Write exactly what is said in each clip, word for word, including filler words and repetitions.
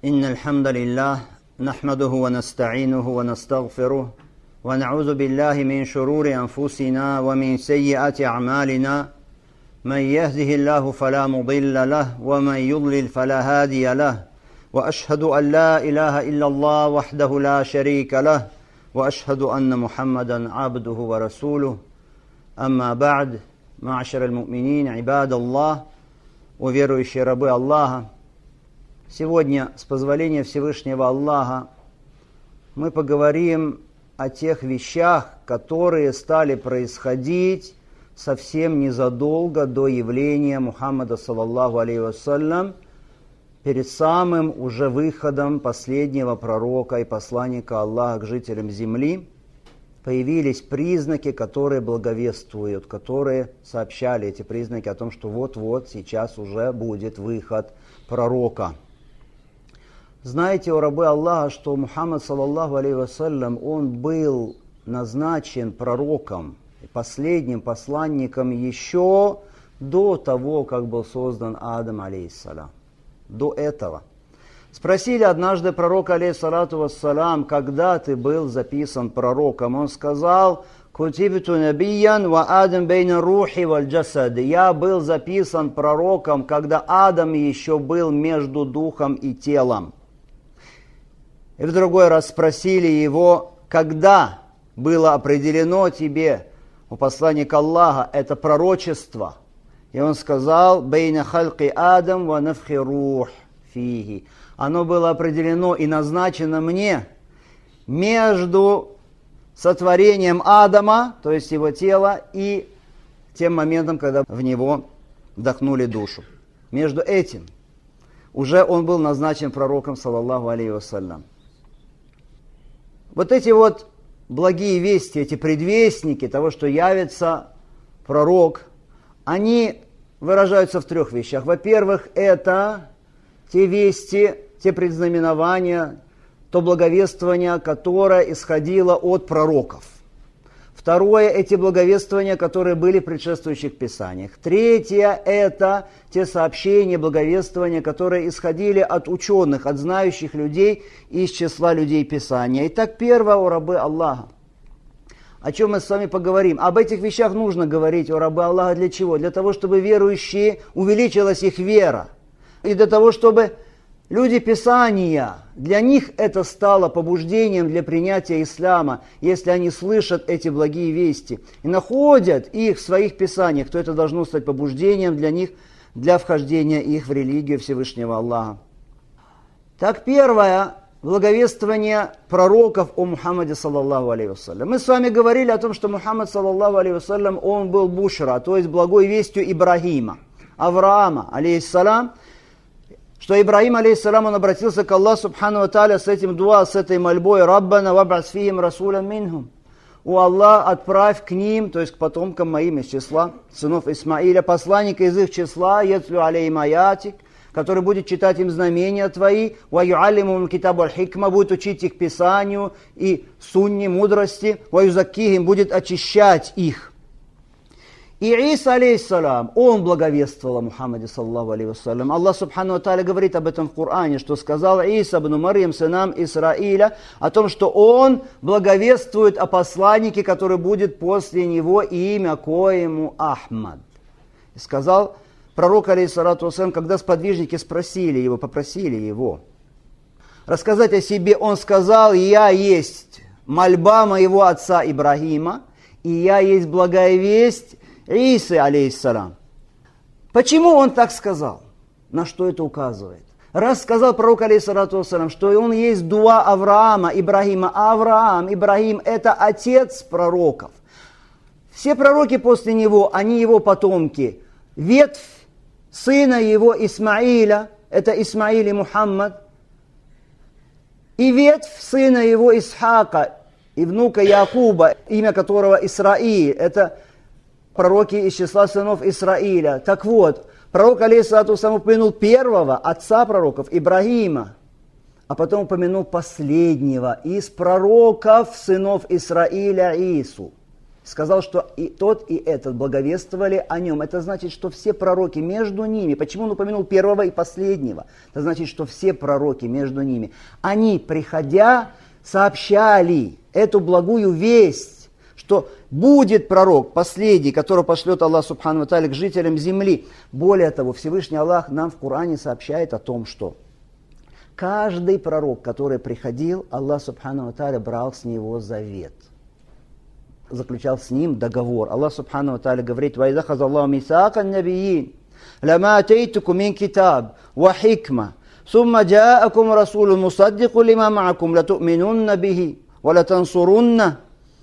إن الحمد لله نحمده ونستعينه ونستغفره ونعوذ بالله من شرور أنفسنا ومن سيئات أعمالنا من يهده الله فلا مضل له ومن يضلل فلا هادي له وأشهد أن لا إله إلا الله وحده لا شريك له وأشهد أن محمدا عبده ورسوله أما بعد معشر المؤمنين عباد الله уверующие рабы Аллаха. Сегодня, с позволения Всевышнего Аллаха, мы поговорим о тех вещах, которые стали происходить совсем незадолго до явления Мухаммада, саллаллаху алейхи вассалям, перед самым уже выходом последнего пророка и посланника Аллаха к жителям земли. Появились признаки, которые благовествуют, которые сообщали эти признаки о том, что вот-вот сейчас уже будет выход пророка. Знаете, о рабы Аллаха, что Мухаммад, саллаллаху алейхи вассалям, он был назначен пророком, последним посланником еще до того, как был создан Адам, алейхиссалям. До этого. Спросили однажды пророка, алейхиссалату вассалам, когда ты был записан пророком. Он сказал: «Кутибту набиян ва Адам бейна рухи валь джасад». Я был записан пророком, когда Адам еще был между духом и телом. И в другой раз спросили его, когда было определено тебе, у посланника Аллаха, это пророчество. И он сказал: «Бейна хальки Адам ва нафхи рух фихи». Оно было определено и назначено мне между сотворением Адама, то есть его тела, и тем моментом, когда в него вдохнули душу. Между этим уже он был назначен пророком, саллаллаху алейхи вассалям. Вот эти вот благие вести, эти предвестники того, что явится пророк, они выражаются в трех вещах. Во-первых, это те вести, те предзнаменования, то благовествование, которое исходило от пророков. Второе, эти благовествования, которые были в предшествующих писаниях. Третье, это те сообщения, благовествования, которые исходили от ученых, от знающих людей из числа людей Писания. Итак, первое, о рабы Аллаха. О чем мы с вами поговорим? Об этих вещах нужно говорить, о рабы Аллаха. Для чего? Для того, чтобы верующие, увеличилась их вера. И для того, чтобы люди Писания, для них это стало побуждением для принятия ислама, если они слышат эти благие вести и находят их в своих Писаниях, то это должно стать побуждением для них, для вхождения их в религию Всевышнего Аллаха. Так, первое, благовествование пророков о Мухаммаде, саллаллаху алейхи вассалям. Мы с вами говорили о том, что Мухаммад, саллаллаху алейхи вассалям, он был бушра, то есть благой вестью Ибрагима, Авраама, алейхиссалам, что Ибрагим, алейхиссалам, он обратился к Аллаху субхану ва тааля с этим дуа, с этой мольбой: «Раббана ваб'ас фихим расулан минхум». «О Аллах, отправь к ним», то есть к потомкам моим из числа сынов Исмаиля, посланника из их числа, ятлю алейхим аятик, который будет читать им знамения твои, ва юаллимухум китабу аль-хикма, будет учить их писанию и сунне, мудрости, ва юзаккихим, будет очищать их. И Иса, алейхиссалам, он благовествовал о Мухаммаде, саллаллаху алейхи вассалям. Аллах субхану ва тааля говорит об этом в Коране, что сказал Иса ибн Марьям, сынам Исраиля, о том, что он благовествует о посланнике, который будет после него, и имя коему Ахмад. И сказал пророк, алейхиссалату вассалям, когда сподвижники спросили его, попросили его рассказать о себе, он сказал: «Я есть мольба моего отца Ибрагима, и я есть благая весть Исы, алейхиссалам». Почему он так сказал? На что это указывает? Раз сказал пророк, алейхиссалату вассалам, что он есть дуа Авраама, Ибрагима, а Авраам, Ибрагим – это отец пророков. Все пророки после него, они его потомки. Ветвь сына его Исмаиля – это Исмаиль и Мухаммад. И ветвь сына его Исхака и внука Якуба, имя которого Исраиль – это пророки из числа сынов Исраиля. Так вот, пророк, алейхиссалату вассалам, упомянул первого отца пророков, Ибрагима, а потом упомянул последнего из пророков сынов Исраиля, Ису. сказал, что и тот, и этот благовествовали о нем. Это значит, что все пророки между ними, почему он упомянул первого и последнего? Это значит, что все пророки между ними, они, приходя, сообщали эту благую весть, что будет пророк, последний, которого пошлет Аллах Субхану ва Тааля к жителям земли. Более того, Всевышний Аллах нам в Коране сообщает о том, что каждый пророк, который приходил, Аллах Субхану ва Тааля брал с него завет, заключал с ним договор. Аллах Субхану ва Тааля говорит: «Ва иза хазаллаху мисаакан набийин, лама атейтукум мин китаб ва хикма, сумма джаакум расулун мусаддику лима маакум, лату'минунна бихи, ва латансурунна».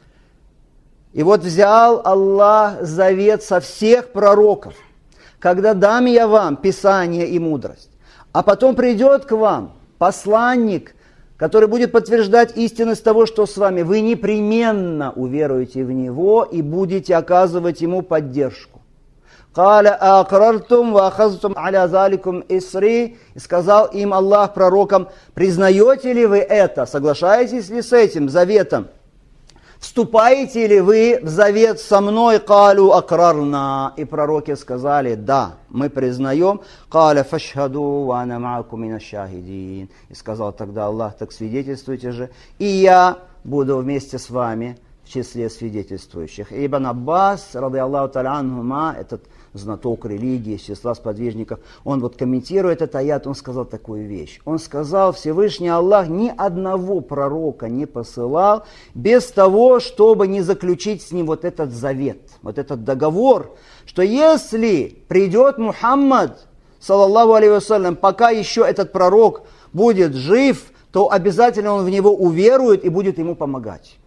И вот взял Аллах завет со всех пророков: когда дам я вам Писание и мудрость, а потом придет к вам посланник, который будет подтверждать истинность того, что с вами, вы непременно уверуете в него и будете оказывать ему поддержку. «Каля аакрартум ва ахазтум аля заликум исри». И сказал им Аллах пророкам: признаете ли вы это, соглашаетесь ли с этим заветом? Вступаете ли вы в завет со мной? Калю акрарна. И пророки сказали: да, мы признаем. Каля фашхаду ва ана маакум мина шахидин. И сказал тогда Аллах: так свидетельствуйте же, и я буду вместе с вами в числе свидетельствующих. И Ибн Аббас, ради Аллаху та'аля анхума, этот знаток религии, из числа сподвижников, он вот комментирует этот аят, он сказал такую вещь. Он сказал: Всевышний Аллах ни одного пророка не посылал без того, чтобы не заключить с ним вот этот завет, вот этот договор, что если придет Мухаммад, саллаллаху алейхи вассалям, пока еще этот пророк будет жив, то обязательно он в него уверует и будет ему помогать.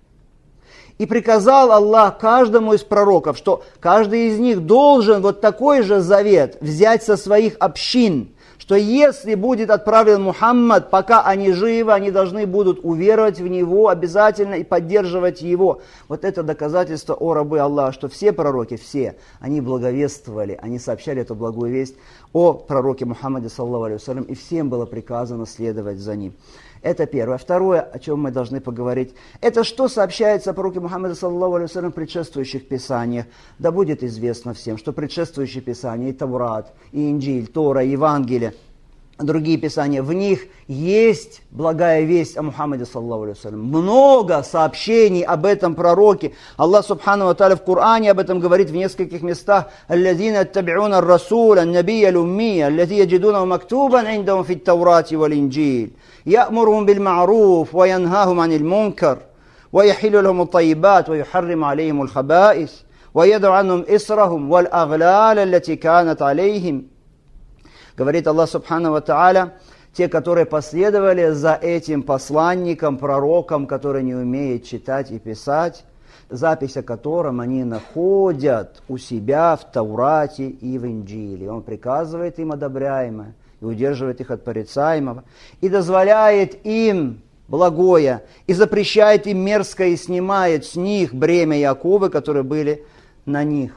И приказал Аллах каждому из пророков, что каждый из них должен вот такой же завет взять со своих общин, что если будет отправлен Мухаммад, пока они живы, они должны будут уверовать в него обязательно и поддерживать его. Вот это доказательство, о рабы Аллаха, что все пророки, все, они благовествовали, они сообщали эту благую весть о пророке Мухаммаде, саллаллаху алейхи вассалям, и всем было приказано следовать за ним. Это первое. Второе, о чем мы должны поговорить, это что сообщается о пророке Мухаммаде, саллаллаху алейхи вассалям, в предшествующих писаниях. Да будет известно всем, что предшествующие писания, и Таврат, и Инджиль, Тора, Евангелие, другие писания, в них есть благая весть о Мухаммаде, саллаллаху алейхи вассалям. Много сообщений об этом пророке. Аллах Субхану ва Тааля в Коране об этом говорит в нескольких местах. «Аллазина аттаби'уна ар-расуля, ан-набия ал-уммия, аллази яджидуна мактубан индахум фит Таврати вал Инджиль. يأمرهم بالمعروف وينهاهم عن المنكر ويحل لهم الطيبات ويحرم عليهم الخبائث ويدع عنهم إسرهم والأغلال التي كانت عليهم». Говорит Аллах Субхану ва Тааля: те, которые последовали за этим посланником, пророком, который не умеет читать и писать, запись о котором они находят у себя в Таврате и в Инджиле. Он приказывает им одобряемое и удерживает их от порицаемого, и дозволяет им благое, и запрещает им мерзкое, и снимает с них бремя и оковы, которые были на них.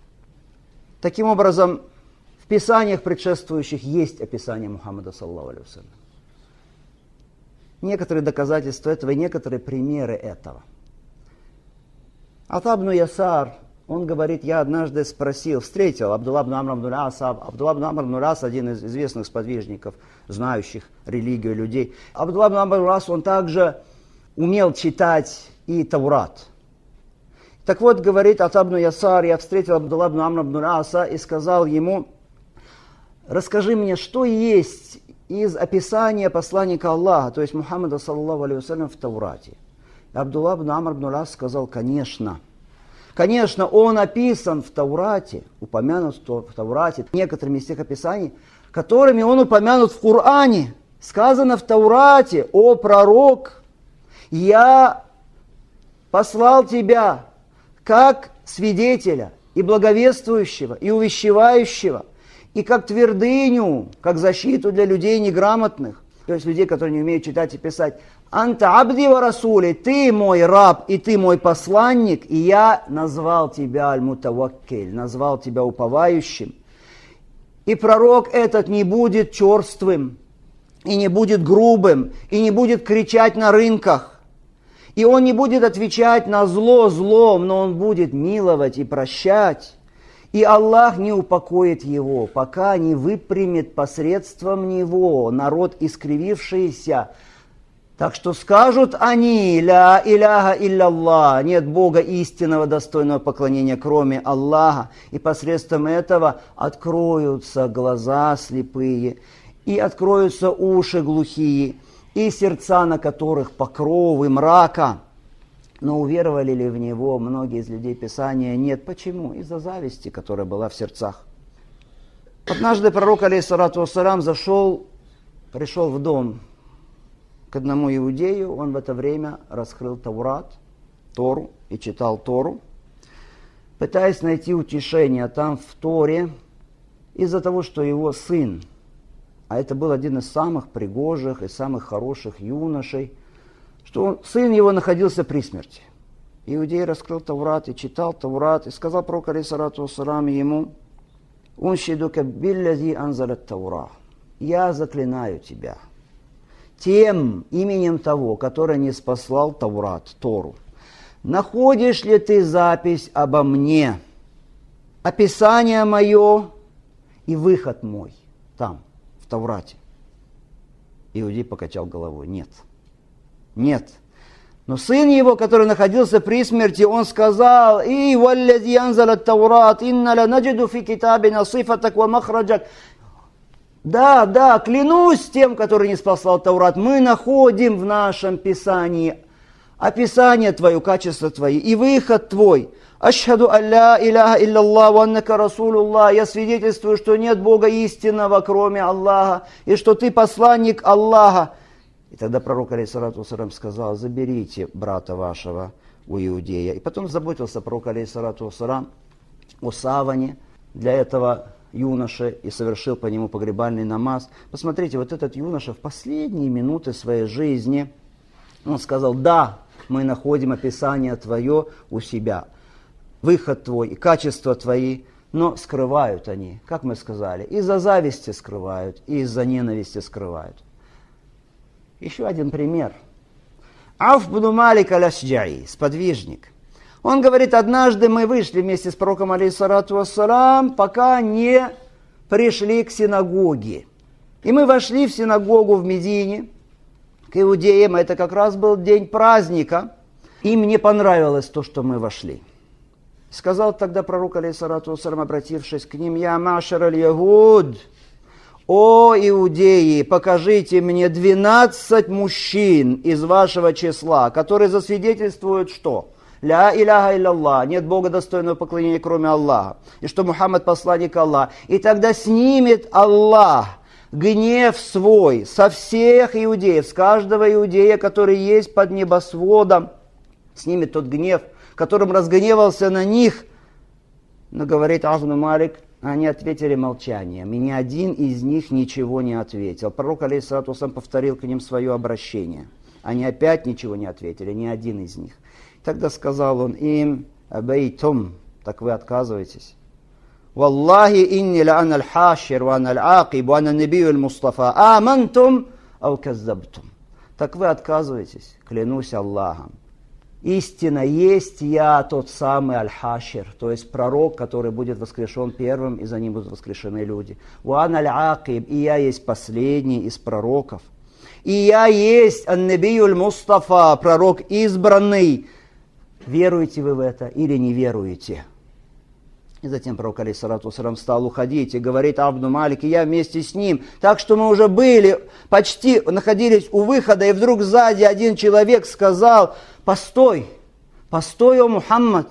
Таким образом, в писаниях предшествующих есть описание Мухаммада, саллаллаху алейхи вассалям. Некоторые доказательства этого и некоторые примеры этого. Ата ибн Ясар, он говорит: я однажды спросил, встретил Абдулла ибн Амр ибн ас, Абдулла ибн Амр ибн ас, один из известных сподвижников, знающих религию людей. Абдулла ибн Амр ибн ас, он также умел читать и Таврат. Так вот, говорит Ата ибн Ясар, я встретил Абдулла ибн Амр ибн аса и сказал ему: расскажи мне, что есть из описания посланника Аллаха, то есть Мухаммада, саллаллаху алейхи вассалям, в Таврате. И Абдулла ибн Амр ибн ас сказал: конечно. Конечно, он описан в Таврате, упомянут в Таврате некоторыми из тех описаний, которыми он упомянут в Коране. Сказано в Таврате: о пророк, я послал тебя как свидетеля и благовествующего, и увещевающего, и как твердыню, как защиту для людей неграмотных, то есть людей, которые не умеют читать и писать. «Анта абди ва расули», ты мой раб и ты мой посланник, и я назвал тебя аль-мутаваккиль, назвал тебя уповающим. И пророк этот не будет черствым, и не будет грубым, и не будет кричать на рынках, И он не будет отвечать на зло злом, но он будет миловать и прощать. И Аллах не упокоит его, пока не выпрямит посредством него народ искривившийся. Так что скажут они: «Ля иляха илля-Аллах», нет Бога истинного, достойного поклонения, кроме Аллаха. И посредством этого откроются глаза слепые, и откроются уши глухие, и сердца, на которых покровы мрака. Но уверовали ли в него многие из людей Писания? Нет. Почему? Из-за зависти, которая была в сердцах. Однажды пророк, алейхиссалату вассалям, зашел, пришел в дом к одному иудею. Он в это время раскрыл Таурат, Тору, и читал Тору, пытаясь найти утешение там в Торе из-за того, что его сын, а это был один из самых пригожих и самых хороших юношей, что он, сын его находился при смерти. Иудей раскрыл Таурат и читал Таурат, и сказал пророк, алейхиссалату вассалям, ему: «Уншидука биллязи анзалат Таура». «Я заклинаю тебя тем именем того, который не спаслал Таурат, Тору. Находишь ли ты запись обо мне, описание мое и выход мой там, в Таурате?» Иудей покачал головой: «Нет». Нет. Но сын его, который находился при смерти, он сказал: «И валлази анзалат Таурат, инна ла наджиду фи китабина сифатак ва махраджак». Да, да, клянусь тем, который не спасал Таурат, мы находим в нашем Писании описание твое, качество твои и выход твой. Ашхаду алля иляха илляллах ва аннака расулуллах. Я свидетельствую, что нет Бога истинного, кроме Аллаха, и что ты посланник Аллаха. И тогда пророк, алейхиссалату вассалям, сказал: «Заберите брата вашего у иудея». И потом заботился пророк, алейхиссалату вассалям, о саване для этого юноши и совершил по нему погребальный намаз. Посмотрите, вот этот юноша в последние минуты своей жизни, он сказал: «Да, мы находим описание твое у себя, выход твой и качества твои». Но скрывают они, как мы сказали, из-за зависти скрывают и из-за ненависти скрывают. Еще один пример. Ауф бин Малик аль-Ашджаи, сподвижник. Он говорит: однажды мы вышли вместе с пророком, алейхиссалату вассалям, пока не пришли к синагоге. И мы вошли в синагогу в Медине, к иудеям. Это как раз был день праздника. Им не понравилось то, что мы вошли. Сказал тогда пророк, алейхиссалату вассалям, обратившись к ним: «Я машар аль-ягуд». «О, иудеи, покажите мне двенадцать мужчин из вашего числа, которые засвидетельствуют, что ля иляха илля-Аллах, нет Бога достойного поклонения, кроме Аллаха, и что Мухаммад посланник Аллаха. И тогда снимет Аллах гнев свой со всех иудеев, с каждого иудея, который есть под небосводом, снимет тот гнев, которым разгневался на них». Но говорит Ауф бин Малик, они ответили молчанием, и ни один из них ничего не ответил. Пророк, алейхиссалату вассалям, повторил к ним свое обращение. Они опять ничего не ответили, ни один из них. Тогда сказал он им: «Абейтум», так вы отказываетесь. «Валлахи инни ла ана аль-хашир, ва ана аль-акиб, ва ана набию аль-мустафа, амантум ау каззабтум». Так вы отказываетесь, клянусь Аллахом. Истинно есть я тот самый Аль-Хашир, то есть пророк, который будет воскрешен первым, и за ним будут воскрешены люди. Уан Аль-Акиб, и я есть последний из пророков. И я есть Ан-Набию Аль-Мустафа, пророк избранный. Веруете вы в это или не веруете? И затем пророк, алейхиссалату вассалям, стал уходить и говорит Ауф бин Малик: я вместе с ним. Так что мы уже были, почти находились у выхода, и вдруг сзади один человек сказал: «Постой, постой, о Мухаммад!»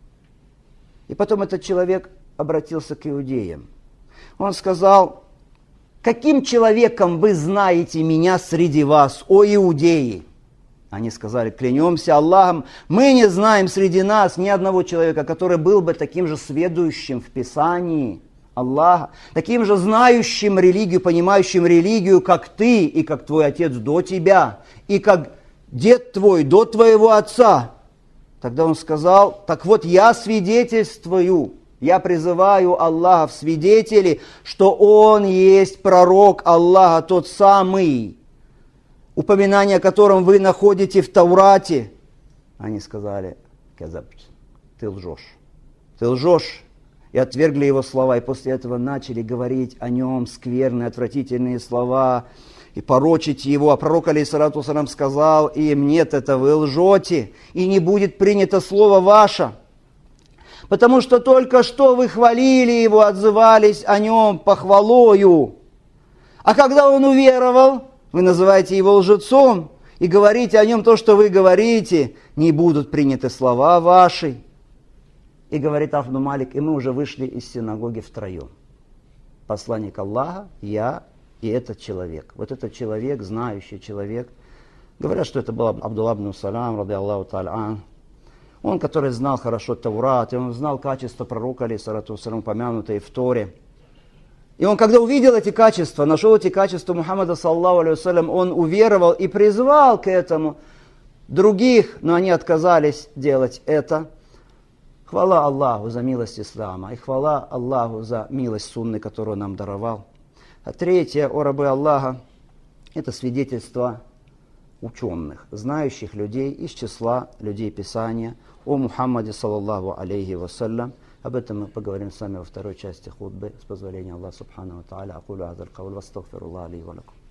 И потом этот человек обратился к иудеям. Он сказал: «Каким человеком вы знаете меня среди вас, о иудеи?» Они сказали: «Клянемся Аллахом, мы не знаем среди нас ни одного человека, который был бы таким же сведущим в Писании Аллаха, таким же знающим религию, понимающим религию, как ты и как твой отец до тебя, и как дед твой до твоего отца». Тогда он сказал: «Так вот, я свидетельствую, я призываю Аллаха в свидетели, что он есть пророк Аллаха, тот самый, упоминание о котором вы находите в Таурате, Они сказали: «Казабт, ты лжешь, ты лжешь». И отвергли его слова, и после этого начали говорить о нем скверные, отвратительные слова, и порочить его. А пророк, алейхиссалату вассалям, сказал им: «Нет, это вы лжете, и не будет принято слово ваше, потому что только что вы хвалили его, отзывались о нем похвалою. А когда он уверовал, вы называете его лжецом и говорите о нем то, что вы говорите, не будут приняты слова ваши». И говорит Авф ибн Малик: и мы уже вышли из синагоги втроем. Посланник Аллаха, я и этот человек. Вот этот человек, знающий человек. Говорят, что это был Абдулла ибн Салам, ради Аллаху та'аля ан. Он, который знал хорошо Таурат, и он знал качества пророка, алейхиссалату вассалям, упомянутые в Торе. И он, когда увидел эти качества, нашел эти качества Мухаммада, саллаллаху алейхи вассалям, он уверовал и призвал к этому других, но они отказались делать это. Хвала Аллаху за милость ислама, и хвала Аллаху за милость сунны, которую нам даровал. А третье, о рабы Аллаха, это свидетельство ученых, знающих людей из числа людей Писания о Мухаммаде, саллаллаху алейхи вассалям. Об этом мы поговорим с вами во второй части хутбы, с позволения Аллаха субхану ва тааля. Акулу азаль кауль, вастагфируллах ли ва лакум.